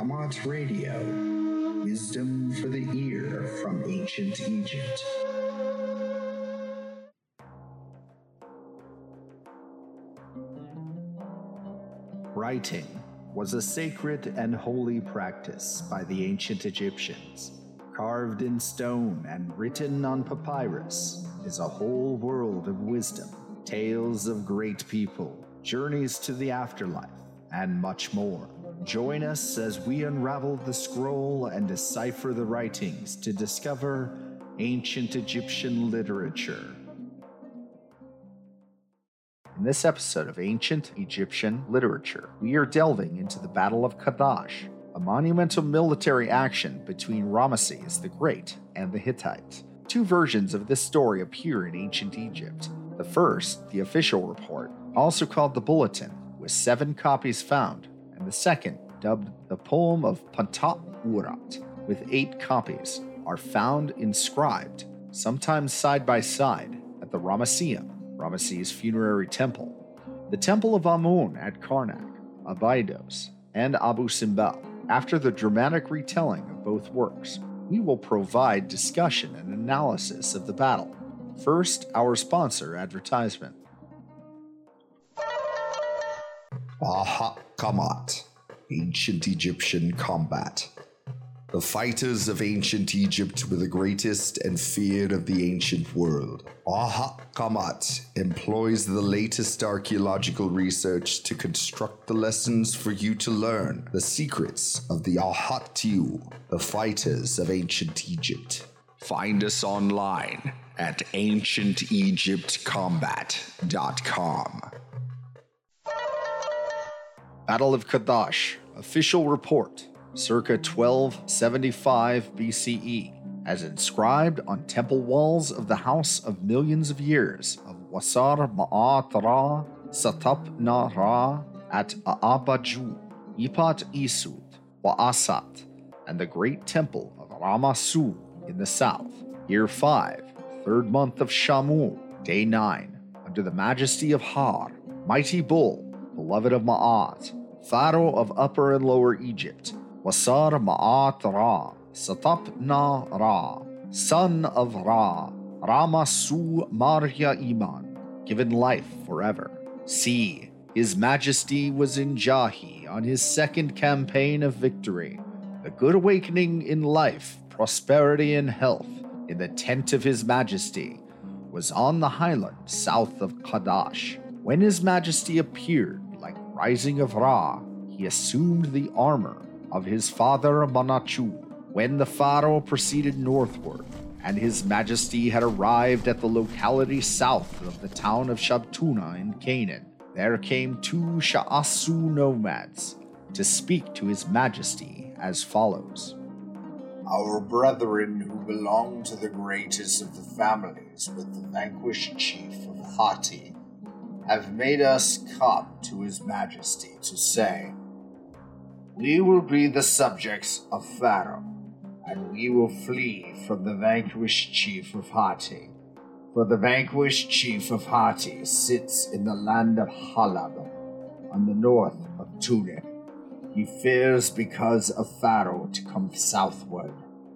Kamat Radio, wisdom for the ear from ancient Egypt. Writing was a sacred and holy practice by the ancient Egyptians. Carved in stone and written on papyrus is a whole world of wisdom, tales of great people, journeys to the afterlife, and much more. Join us as we unravel the scroll and decipher the writings to discover ancient Egyptian literature. In this episode of Ancient Egyptian Literature, we are delving into the Battle of Kadash, a monumental military action between Ramesses the Great and the Hittites. Two versions of this story appear in ancient Egypt. The first, the official report, also called the Bulletin, with 7 copies found, and the second, dubbed the Poem of Pantat Urat, with 8 copies, are found inscribed, sometimes side by side, at the Ramesseum, Ramesses' funerary temple, the Temple of Amun at Karnak, Abydos, and Abu Simbel. After the dramatic retelling of both works, we will provide discussion and analysis of the battle. First, our sponsor advertisement. Aha Kamat, Ancient Egyptian Combat. The fighters of ancient Egypt were the greatest and feared of the ancient world. Aha Kamat employs the latest archaeological research to construct the lessons for you to learn the secrets of the Ahat-Tiu, the fighters of ancient Egypt. Find us online at ancientegyptcombat.com. Battle of Kadash, official report, circa 1275 BCE, as inscribed on temple walls of the House of Millions of Years of Wasar Ma'at Ra Satap Na Ra at Aabaju, Ipat Isut, Wa'asat, and the great temple of Ramasu in the south. Year 5, 3rd month of Shamu, day 9, under the majesty of Har, mighty bull, beloved of Ma'at, Pharaoh of Upper and Lower Egypt, Wasar Ma'at Ra, Satap Na Ra, son of Ra, Ramasu Marya Iman, given life forever. See, His Majesty was in Jahi on his 2nd campaign of victory, the good awakening in life, prosperity, and health in the tent of His Majesty was on the highland south of Kadash. When His Majesty appeared like rising of Ra, he assumed the armor of his father Manachu. When the pharaoh proceeded northward, and His Majesty had arrived at the locality south of the town of Shabtuna in Canaan, there came 2 Sha'asu nomads to speak to His Majesty as follows. Our brethren who belong to the greatest of the families with the vanquished chief of Hatti have made us come to His Majesty to say, we will be the subjects of Pharaoh, and we will flee from the vanquished chief of Hatti. For the vanquished chief of Hatti sits in the land of Halab, on the north of Tunik. He fears because of Pharaoh to come southward.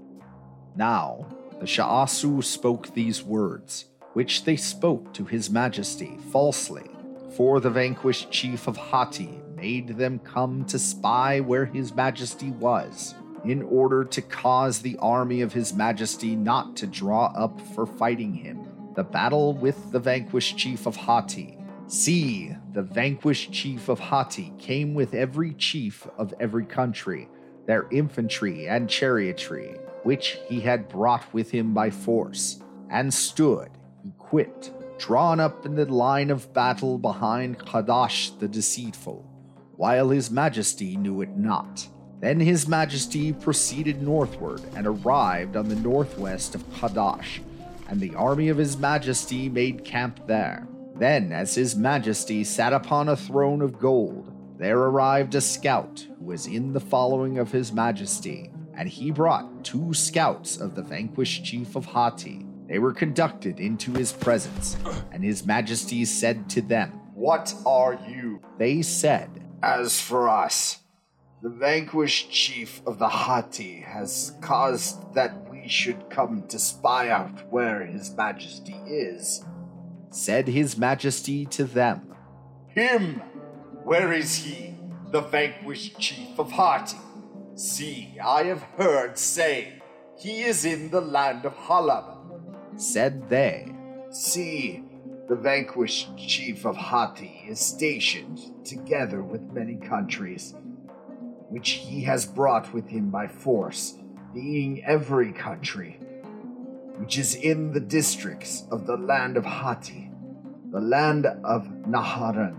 Now the Sha'asu spoke these words, which they spoke to His Majesty falsely, for the vanquished chief of Hatti made them come to spy where His Majesty was, in order to cause the army of His Majesty not to draw up for fighting him. The battle with the vanquished chief of Hatti. See, the vanquished chief of Hatti came with every chief of every country, their infantry and chariotry, which he had brought with him by force, and stood, equipped, drawn up in the line of battle behind Kadash the deceitful, while His Majesty knew it not. Then His Majesty proceeded northward and arrived on the northwest of Kadash, and the army of His Majesty made camp there. Then, as His Majesty sat upon a throne of gold, there arrived a scout who was in the following of His Majesty, and he brought 2 scouts of the vanquished chief of Hatti. They were conducted into his presence, and His Majesty said to them, What are you? They said, As for us, The vanquished chief of the Hati has caused that we should come to spy out where his majesty is, said his majesty to them. Him! Where is he, the vanquished chief of Hati? See, I have heard say he is in the land of Halab, said they. See, the vanquished chief of Hati is stationed together with many countries, which he has brought with him by force, being every country, which is in the districts of the land of Hati, the land of Naharan,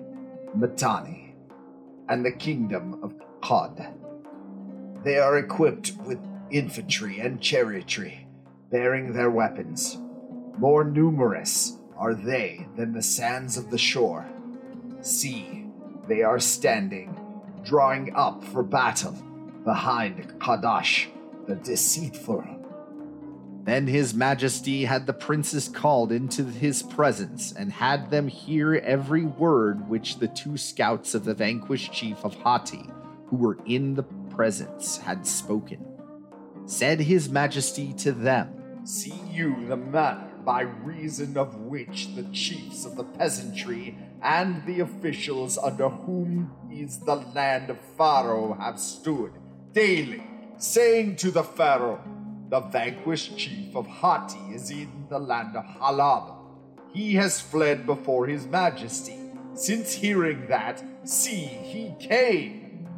Mitanni, and the kingdom of Qad. They are equipped with infantry and chariotry, bearing their weapons. More numerous are they than the sands of the shore. See, they are standing, drawing up for battle, behind Kadash, the deceitful. Then his majesty had the princes called into his presence, and had them hear every word which the 2 scouts of the vanquished chief of Hati, who were in the presence, had spoken. Said his majesty to them, See you the manner by reason of which the chiefs of the peasantry and the officials under whom is the land of Pharaoh have stood daily, saying to the Pharaoh, The vanquished chief of Hati is in the land of Halab. He has fled before his majesty. Since hearing that, see, he came.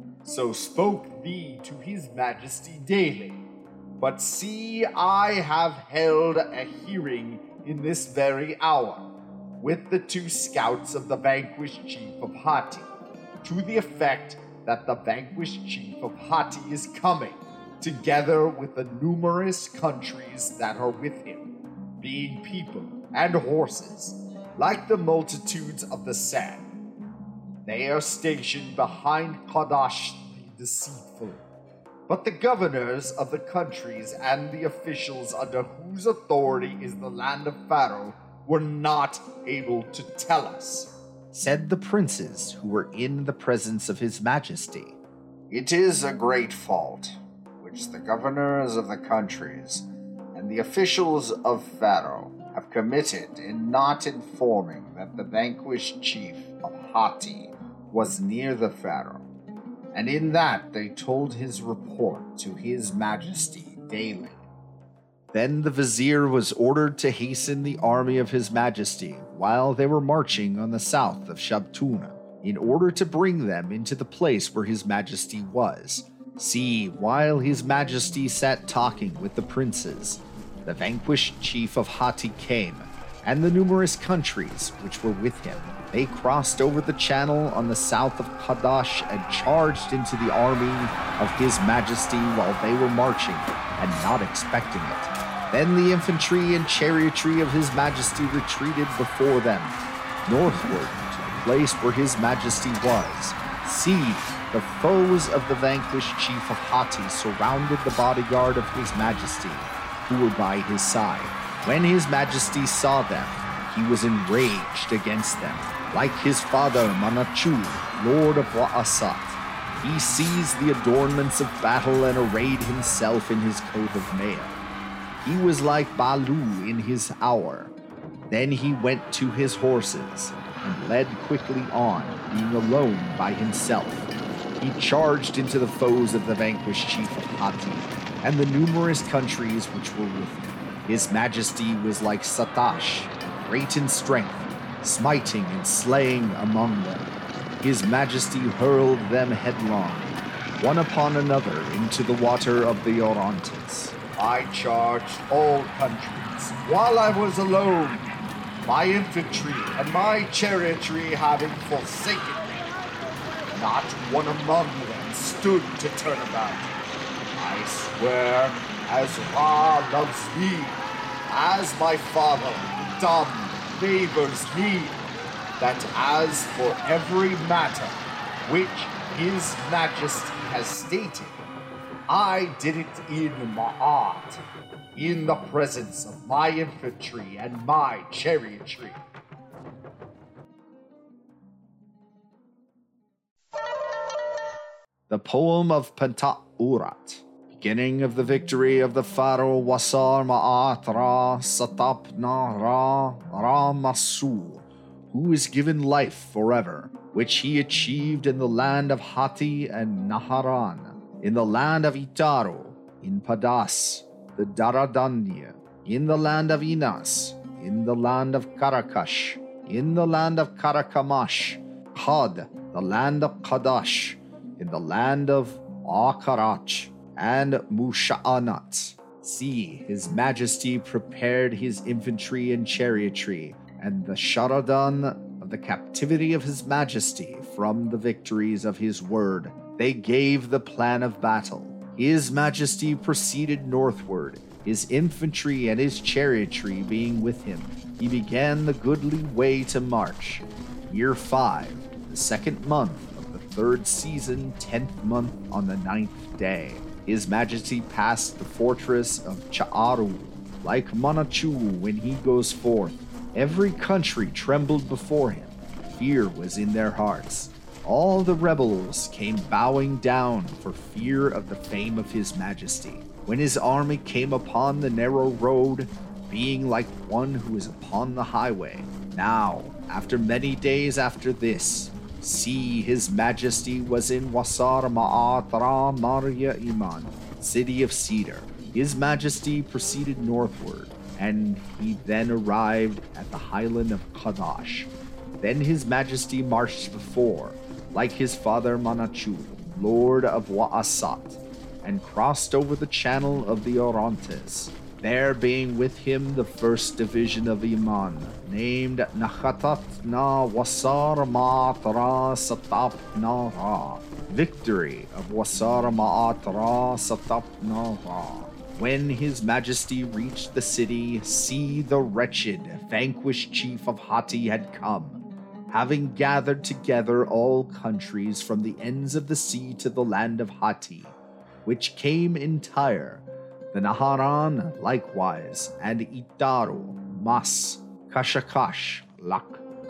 So spoke thee to his majesty daily. But see, I have held a hearing in this very hour with the 2 scouts of the vanquished chief of Hati, to the effect that the vanquished chief of Hati is coming, together with the numerous countries that are with him, being people and horses, like the multitudes of the sand. They are stationed behind Kadash the deceitful. But the governors of the countries and the officials under whose authority is the land of Pharaoh were not able to tell us, said the princes who were in the presence of his majesty. It is a great fault, which the governors of the countries and the officials of Pharaoh have committed in not informing that the vanquished chief of Hati was near the Pharaoh. And in that they told his report to his majesty daily. Then the vizier was ordered to hasten the army of his majesty while they were marching on the south of Shabtuna, in order to bring them into the place where his majesty was. See, while his majesty sat talking with the princes, the vanquished chief of Hati came, and the numerous countries which were with him. They crossed over the channel on the south of Kadash and charged into the army of his majesty while they were marching and not expecting it. Then the infantry and chariotry of his majesty retreated before them, northward to the place where his majesty was. See, the foes of the vanquished chief of Hati surrounded the bodyguard of his majesty, who were by his side. When his majesty saw them, he was enraged against them. Like his father Manachu, lord of Wa'asat, he seized the adornments of battle and arrayed himself in his coat of mail. He was like Balu in his hour. Then he went to his horses and led quickly on, being alone by himself. He charged into the foes of the vanquished chief of Hati and the numerous countries which were with him. His majesty was like Satash, great in strength, smiting and slaying among them. His majesty hurled them headlong, one upon another, into the water of the Orontes. I charged all countries while I was alone, my infantry and my chariotry having forsaken me. Not one among them stood to turn about. I swear, as Ra loves me, as my father, Dam, favors me, that as for every matter which his majesty has stated, I did it in Ma'at, in the presence of my infantry and my chariotry. The poem of Pentaurat. Beginning of the victory of the pharaoh Wasar Ma'at Ra Satapna Ra Masu, who is given life forever, which he achieved in the land of Hati and Naharan, in the land of Itaru, in Padas, the Daradanya, in the land of Inas, in the land of Karakash, in the land of Karakamash, Qad, the land of Qadash, in the land of Akarach, and Musha'anat. See, his majesty prepared his infantry and chariotry, and the Sharadan of the captivity of his majesty from the victories of his word. They gave the plan of battle. His majesty proceeded northward, his infantry and his chariotry being with him. He began the goodly way to march. Year 5, the 2nd month of the 3rd season, 10th month on the 9th day. His majesty passed the fortress of Cha'aru, like Manachu when he goes forth. Every country trembled before him. Fear was in their hearts. All the rebels came bowing down for fear of the fame of his majesty. When his army came upon the narrow road, being like one who is upon the highway. Now, after many days after this, see, his majesty was in Wasar Ma'at Ra Maria Iman, city of cedar. His majesty proceeded northward, and he then arrived at the highland of Qadash. Then his majesty marched before, like his father Manachu, lord of Wa'asat, and crossed over the channel of the Orontes, there being with him the 1st division of Iman, named Nachatat Na Wasar Ma'at Ra Satap Na Ra, victory of Wasar Ma'at Ra Satap Na Ra. When his majesty reached the city, see, the wretched, vanquished chief of Hati had come, having gathered together all countries from the ends of the sea to the land of Hati, which came entire, the Naharan likewise, and Itaru, Mas, Kashakash, Lak,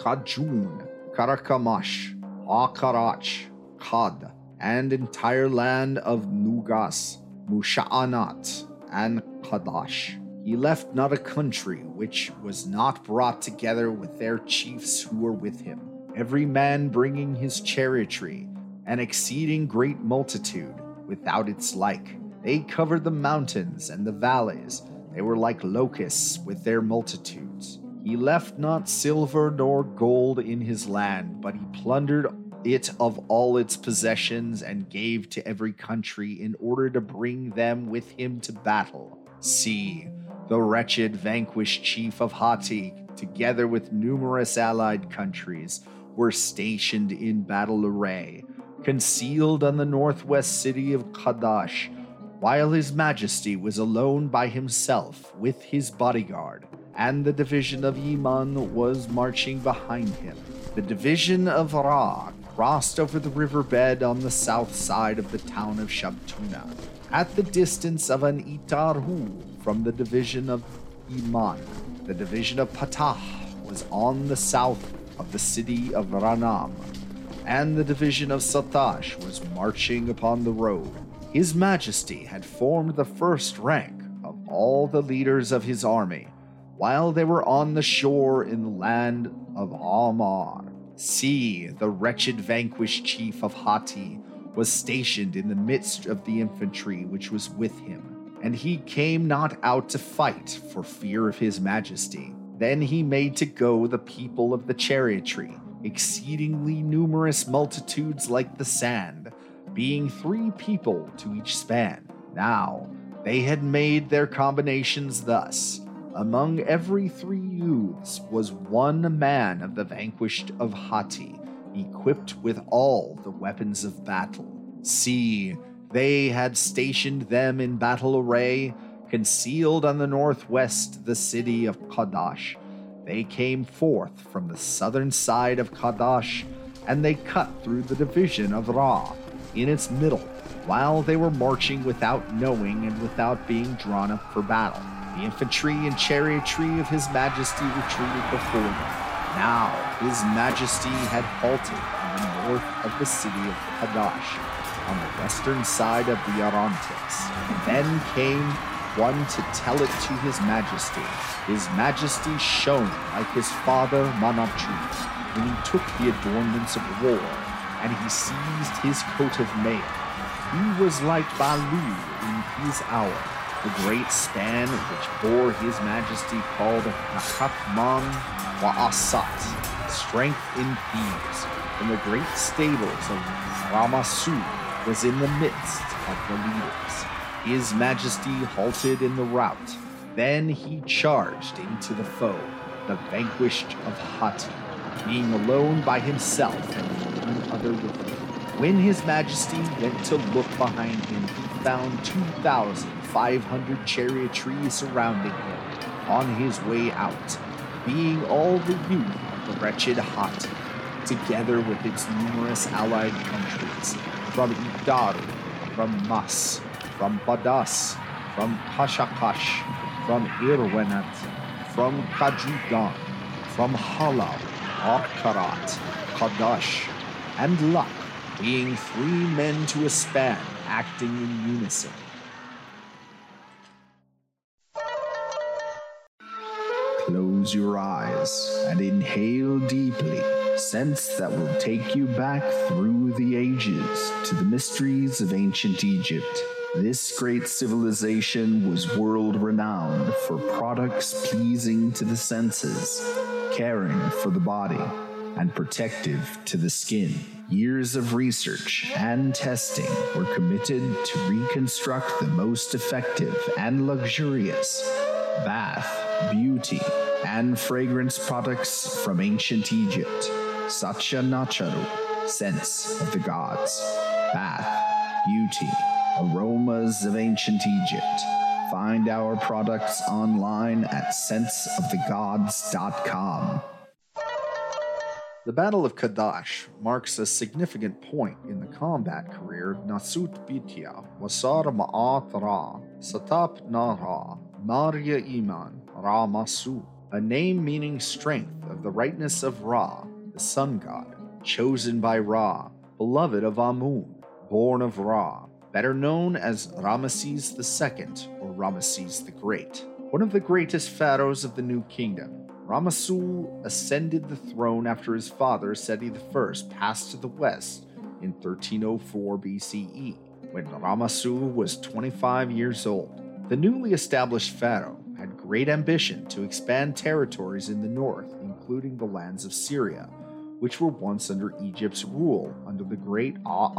Kajun, Karakamash, Akarach, Qad, and entire land of Nugas, Musha'anat, and Qadash. He left not a country which was not brought together with their chiefs who were with him, every man bringing his chariotry, an exceeding great multitude, without its like. They covered the mountains and the valleys. They were like locusts with their multitudes. He left not silver nor gold in his land, but he plundered it of all its possessions and gave to every country in order to bring them with him to battle. See, the wretched vanquished chief of Hati, together with numerous allied countries, were stationed in battle array, concealed on the northwest city of Qadash, while his majesty was alone by himself with his bodyguard, and the division of Iman was marching behind him. The division of Ra crossed over the riverbed on the south side of the town of Shabtuna, at the distance of an Itarhu from the division of Iman. The division of Patah was on the south of the city of Ranam, and the division of Satash was marching upon the road. His majesty had formed the first rank of all the leaders of his army, while they were on the shore in the land of Amar. See, the wretched vanquished chief of Hati was stationed in the midst of the infantry which was with him, and he came not out to fight for fear of his majesty. Then he made to go the people of the chariotry, exceedingly numerous multitudes like the sand, being 3 people to each span. Now, they had made their combinations thus. Among every 3 youths was 1 man of the vanquished of Hati, equipped with all the weapons of battle. See, they had stationed them in battle array, concealed on the northwest the city of Qadash. They came forth from the southern side of Qadash, and they cut through the division of Ra in its middle, while they were marching without knowing and without being drawn up for battle. The infantry and chariotry of his majesty retreated before them. Now his majesty had halted in the north of the city of Qadash, on the western side of the Orontes. Then came one to tell it to his majesty. His majesty shone like his father Manabchu when he took the adornments of war, and he seized his coat of mail. He was like Balu in his hour, the great span which bore his majesty called Nakatman Wa'asat, strength in Thebes, and the great stables of Ramasu was in the midst of the leaders. His majesty halted in the rout. Then he charged into the foe, the vanquished of Hati, being alone by himself and none other with him. When his majesty went to look behind him, he found 2,500 chariotries surrounding him on his way out, being all the youth of the wretched Hati, together with its numerous allied countries, from Idaru, from Mas, from Badas, from Kashakash, from Irwenat, from Kajugan, from Halal, Arkarat, Kadash, and Lak, being 3 men to a span, acting in unison. Close your eyes and inhale deeply. Scents that will take you back through the ages to the mysteries of ancient Egypt. This great civilization was world-renowned for products pleasing to the senses, caring for the body, and protective to the skin. Years of research and testing were committed to reconstruct the most effective and luxurious bath, beauty, and fragrance products from ancient Egypt. Satya Nacharu, Scents of the Gods. Bath, beauty, aromas of ancient Egypt. Find our products online at scentsofthegods.com. The Battle of Kadash marks a significant point in the combat career of Nasut Bitya, Wasar Ma'at Ra, Satap Nara, Marya Iman, Ra Masu, a name meaning strength of the rightness of Ra, the sun god, chosen by Ra, beloved of Amun, born of Ra, better known as Ramesses II or Ramesses the Great, one of the greatest pharaohs of the New Kingdom. Ramasu ascended the throne after his father Seti I passed to the west in 1304 BCE, when Ramasu was 25 years old. The newly established pharaoh had great ambition to expand territories in the north, including the lands of Syria, which were once under Egypt's rule under the great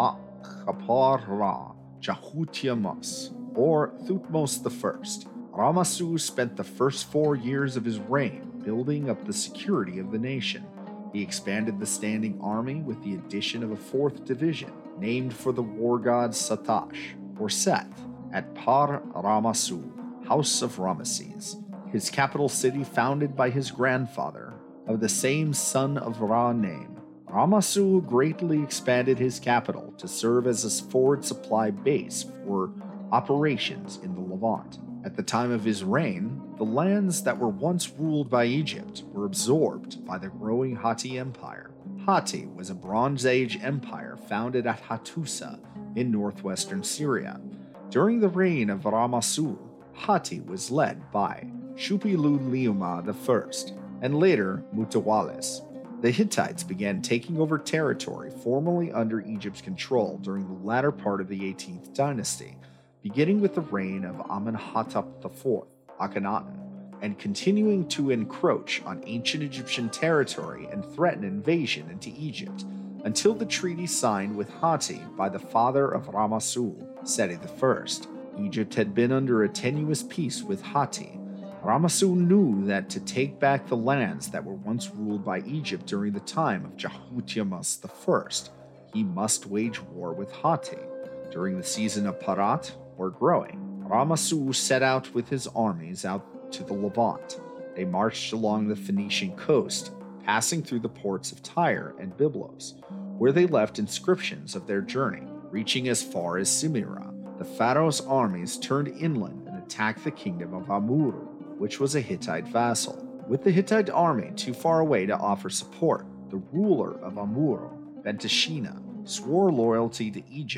Khapar Ra Jahutiamus, or Thutmose I. Ramasu spent the first 4 years of his reign building up the security of the nation. He expanded the standing army with the addition of a 4th division, named for the war god Satash, or Seth, at Par Ramasu, House of Ramesses, his capital city founded by his grandfather, of the same son of Ra name. Ramasu greatly expanded his capital to serve as a forward supply base for operations in the Levant. At the time of his reign, the lands that were once ruled by Egypt were absorbed by the growing Hatti Empire. Hatti was a Bronze Age empire founded at Hattusa in northwestern Syria. During the reign of Ramasu, Hatti was led by Shuppiluliuma I and later Mutawallis. The Hittites began taking over territory formerly under Egypt's control during the latter part of the 18th dynasty, beginning with the reign of Amenhotep IV, Akhenaten, and continuing to encroach on ancient Egyptian territory and threaten invasion into Egypt, until the treaty signed with Hatti by the father of Ramasu, Seti I. Egypt had been under a tenuous peace with Hatti. Ramasu knew that to take back the lands that were once ruled by Egypt during the time of Jahutiamus I, he must wage war with Hatti. During the season of Parat, or growing, Ramasu set out with his armies out to the Levant. They marched along the Phoenician coast, passing through the ports of Tyre and Byblos, where they left inscriptions of their journey, reaching as far as Simira. The pharaoh's armies turned inland and attacked the kingdom of Amuru, which was a Hittite vassal. With the Hittite army too far away to offer support, the ruler of Amuru, Bentashina, swore loyalty to Egypt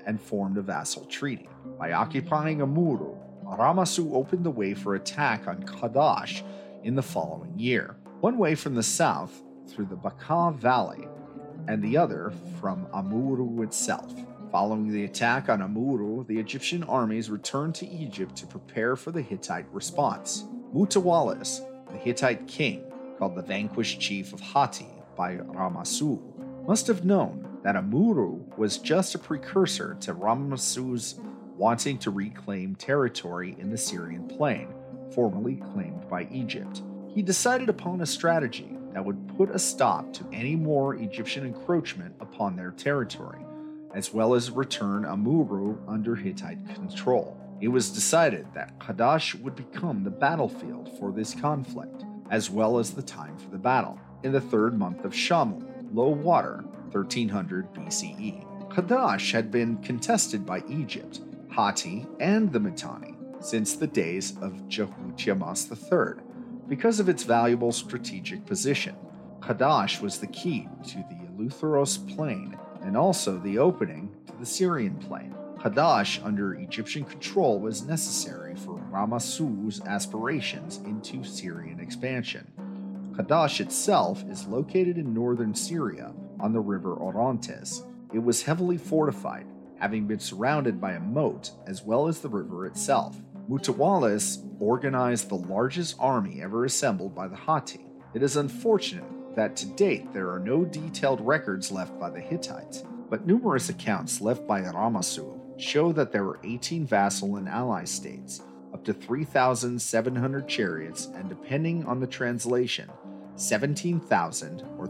and formed a vassal treaty. By occupying Amuru, Ramessu opened the way for attack on Kadash in the following year, one way from the south through the Bekaa Valley and the other from Amuru itself. Following the attack on Amuru, the Egyptian armies returned to Egypt to prepare for the Hittite response. Mutawalis, the Hittite king, called the vanquished chief of Hatti by Ramessu, must have known that Amuru was just a precursor to Ramessu's wanting to reclaim territory in the Syrian plain, formerly claimed by Egypt. He decided upon a strategy that would put a stop to any more Egyptian encroachment upon their territory, as well as return Amuru under Hittite control. It was decided that Kadash would become the battlefield for this conflict, as well as the time for the battle, in the third month of Shamu, low water, 1300 BCE. Kadash had been contested by Egypt, Hatti, and the Mitanni since the days of Jehotiamas III because of its valuable strategic position. Kadash was the key to the Eleutheros plain and also the opening to the Syrian plain. Kadash under Egyptian control was necessary for Ramessu's aspirations into Syrian expansion. Kadash itself is located in northern Syria on the river Orontes. It was heavily fortified, having been surrounded by a moat as well as the river itself. Mutawalis organized the largest army ever assembled by the Hatti. It is unfortunate that to date there are no detailed records left by the Hittites, but numerous accounts left by Ramessu show that there were 18 vassal and ally states, up to 3,700 chariots, and depending on the translation, 17,000 or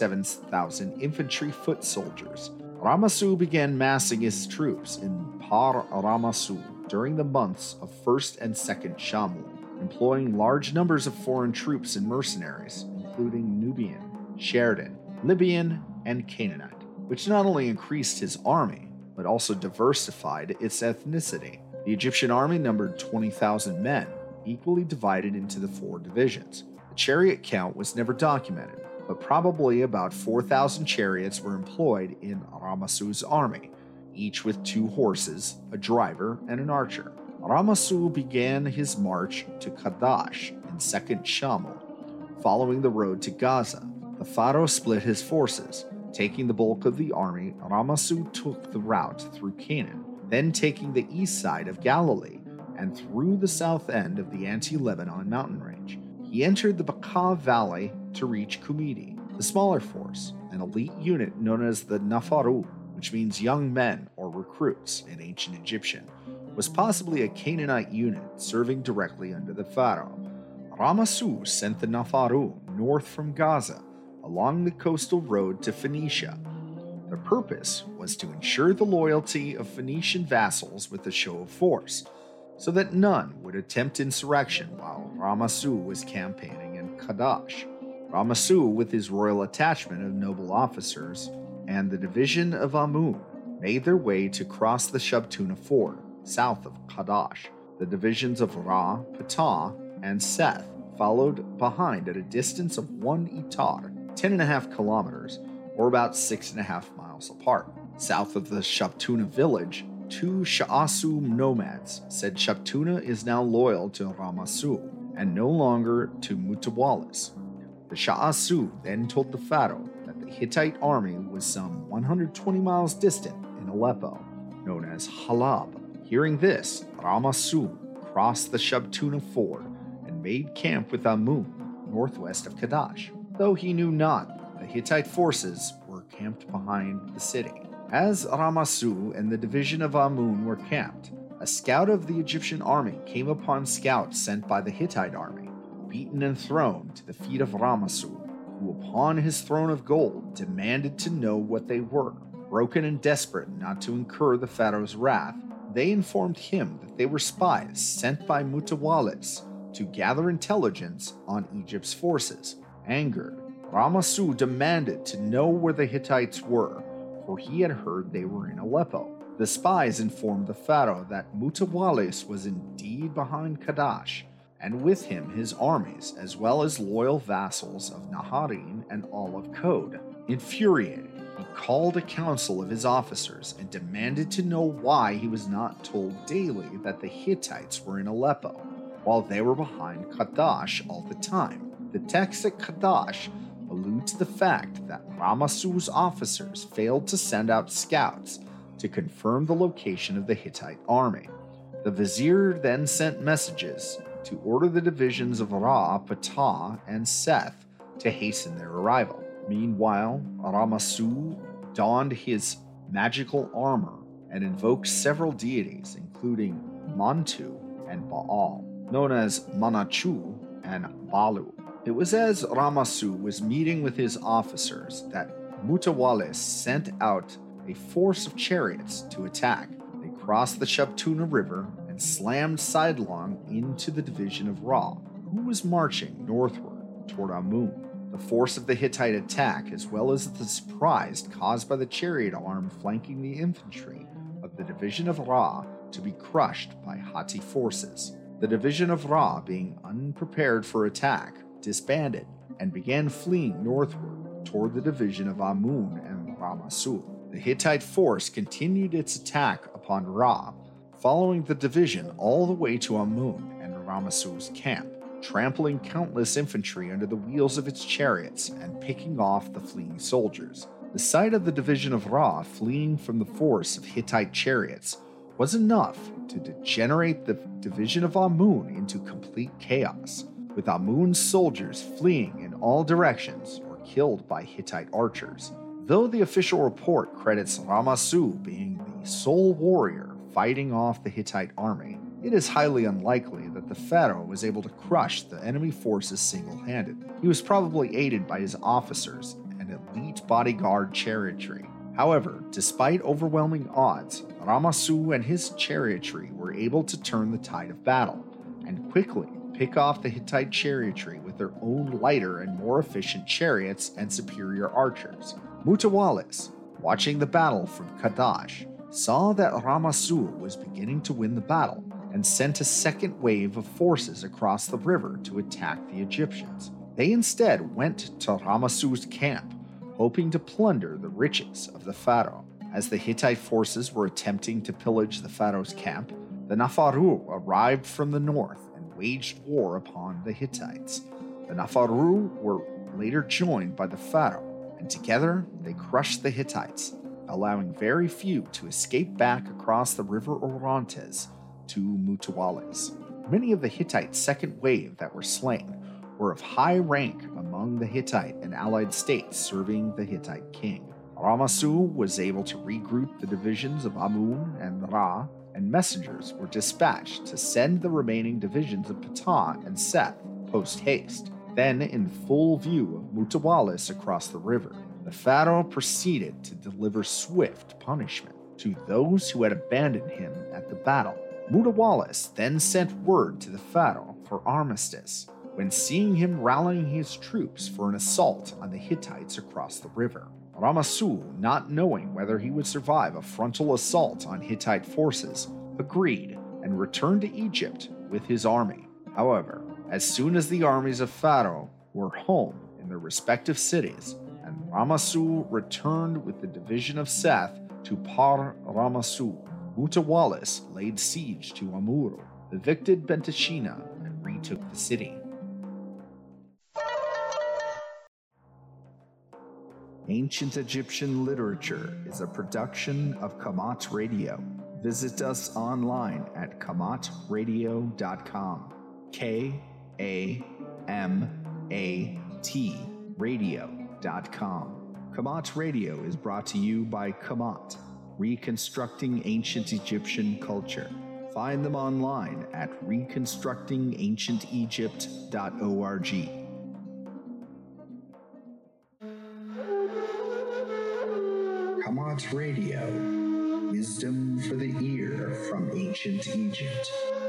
37,000 infantry foot soldiers. Ramessu began massing his troops in Par Ramessu during the months of 1st and 2nd Shamu, employing large numbers of foreign troops and mercenaries, including Nubian, Sheridan, Libyan, and Canaanite, which not only increased his army, but also diversified its ethnicity. The Egyptian army numbered 20,000 men, equally divided into the 4 divisions. The chariot count was never documented, but probably about 4,000 chariots were employed in Ramessu's army, each with 2 horses, a driver, and an archer. Ramessu began his march to Kadash in 2nd Shamu, following the road to Gaza. The pharaoh split his forces. Taking the bulk of the army, Ramessu took the route through Canaan, then taking the east side of Galilee and through the south end of the Anti-Lebanon mountain range. He entered the Bekaa Valley to reach Kumidi. The smaller force, an elite unit known as the Nafaru, which means young men or recruits in ancient Egyptian, was possibly a Canaanite unit serving directly under the pharaoh. Ramessu sent the Nafaru north from Gaza along the coastal road to Phoenicia. The purpose was to ensure the loyalty of Phoenician vassals with a show of force, so that none would attempt insurrection while Ramessu was campaigning in Kadash. Ramessu, with his royal attachment of noble officers and the division of Amun, made their way to cross the Shabtuna Ford, south of Kadash. The divisions of Ra, Ptah, and Seth followed behind at a distance of 1 itar, 10.5 kilometers, or about 6.5 miles apart. South of the Shabtuna village, 2 Sha'asu nomads said Shabtuna is now loyal to Ramessu and no longer to Mutawalis. The Sha'asu then told the pharaoh that the Hittite army was some 120 miles distant in Aleppo, known as Halab. Hearing this, Ramessu crossed the Shabtuna Ford and made camp with Amun, northwest of Kadash, though he knew not the Hittite forces were camped behind the city. As Ramessu and the division of Amun were camped, a scout of the Egyptian army came upon scouts sent by the Hittite army, beaten and thrown to the feet of Ramessu, who upon his throne of gold demanded to know what they were. Broken and desperate not to incur the pharaoh's wrath, they informed him that they were spies sent by Mutawalis to gather intelligence on Egypt's forces. Angered, Ramessu demanded to know where the Hittites were, for he had heard they were in Aleppo. The spies informed the pharaoh that Mutawalis was indeed behind Kadash, and with him his armies, as well as loyal vassals of Naharin and all of Kode. Infuriated, He called a council of his officers and demanded to know why he was not told daily that the Hittites were in Aleppo, while they were behind Kadash all the time. The text at Kadash allude to the fact that Ramasu's officers failed to send out scouts to confirm the location of the Hittite army. The vizier then sent messages to order the divisions of Ra, Ptah, and Seth to hasten their arrival. Meanwhile, Ramasu donned his magical armor and invoked several deities, including Mantu and Baal, known as Manachu and Balu. It was as Ramasu was meeting with his officers that Mutawallis sent out a force of chariots to attack. They crossed the Shabtuna River and slammed sidelong into the division of Ra, who was marching northward toward Amun. The force of the Hittite attack, as well as the surprise caused by the chariot arm flanking the infantry of the division of Ra, to be crushed by Hatti forces. The division of Ra, being unprepared for attack, disbanded and began fleeing northward toward the division of Amun and Ramasu. The Hittite force continued its attack upon Ra, following the division all the way to Amun and Ramasu's camp, trampling countless infantry under the wheels of its chariots and picking off the fleeing soldiers. The sight of the division of Ra fleeing from the force of Hittite chariots was enough to degenerate the division of Amun into complete chaos, with Amun's soldiers fleeing in all directions or killed by Hittite archers. Though the official report credits Ramasu being the sole warrior fighting off the Hittite army, it is highly unlikely that the pharaoh was able to crush the enemy forces single-handed. He was probably aided by his officers and elite bodyguard chariotry. However, despite overwhelming odds, Ramasu and his chariotry were able to turn the tide of battle and quickly pick off the Hittite chariotry with their own lighter and more efficient chariots and superior archers. Mutawallis, watching the battle from Kadash, saw that Ramasu was beginning to win the battle and sent a second wave of forces across the river to attack the Egyptians. They instead went to Ramasu's camp, hoping to plunder the riches of the pharaoh. As the Hittite forces were attempting to pillage the pharaoh's camp, the Nafaru arrived from the north and waged war upon the Hittites. The Nafaru were later joined by the pharaoh, and together they crushed the Hittites, allowing very few to escape back across the river Orontes to Mutawallis. Many of the Hittite second wave that were slain were of high rank among the Hittite and allied states serving the Hittite king. Ramasu was able to regroup the divisions of Amun and Ra, and messengers were dispatched to send the remaining divisions of Ptah and Seth post-haste. Then, in full view of Mutawallis across the river, the pharaoh proceeded to deliver swift punishment to those who had abandoned him at the battle. Mutawallis then sent word to the pharaoh for armistice, when seeing him rallying his troops for an assault on the Hittites across the river. Ramasu, not knowing whether he would survive a frontal assault on Hittite forces, agreed and returned to Egypt with his army. However, as soon as the armies of Pharaoh were home in their respective cities, and Ramasu returned with the division of Seth to Par Ramasu, Mutawallis laid siege to Amuru, evicted Bentashina, and retook the city. Ancient Egyptian Literature is a production of Kamat Radio. Visit us online at kamatradio.com. K-A-M-A-T radio.com. Kamat Radio is brought to you by Kamat, Reconstructing Ancient Egyptian Culture. Find them online at reconstructingancientegypt.org. Kamat Radio, wisdom for the ear from ancient Egypt.